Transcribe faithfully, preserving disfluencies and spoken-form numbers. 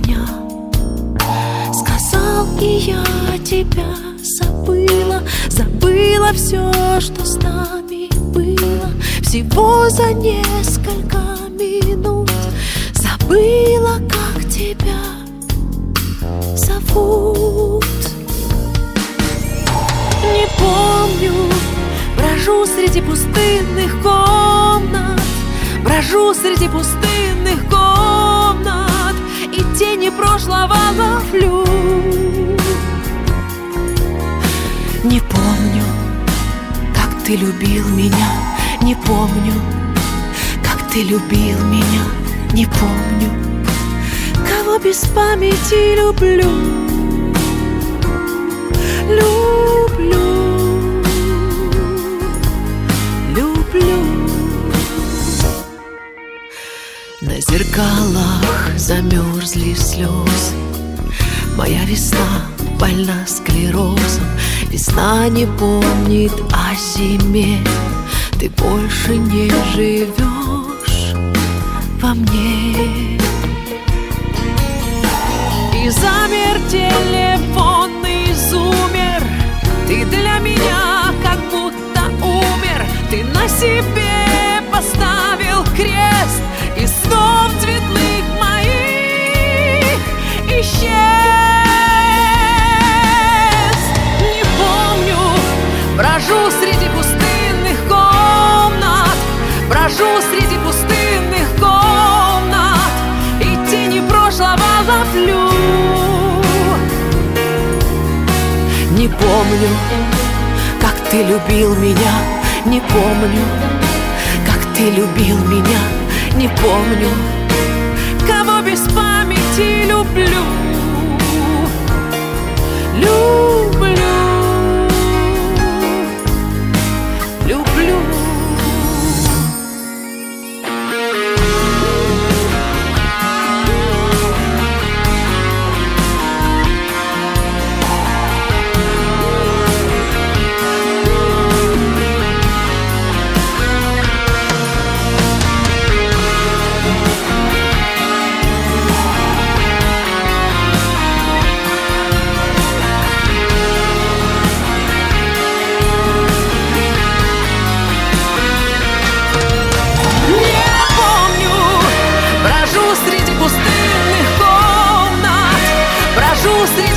меня. Сказал, и я тебя забыла. Забыла все, что с нами было. Всего за несколько минут. Забыла, как тебя зовут. Не помню, брожу среди пустынных комнат. Брожу среди пустынных комнат и тени прошлого ловлю. Не помню, как ты любил меня. Не помню, как ты любил меня. Не помню, кого без памяти люблю. Люблю, люблю. На зеркалах замерзли слезы. Моя весна больна склерозом. Весна не помнит о зиме. Ты больше не живешь во мне. И замер телефонный зумер. Ты для меня как будто умер. Ты на себе поставил крест. И снов цветных моих исчез. Не помню, брожу среди пустынных комнат. Брожу среди пустынных комнат и тени прошлого ловлю. Не помню, как ты любил меня. Не помню, как ты любил меня. Не помню, кого без памяти люблю. Люблю, люблю. Среди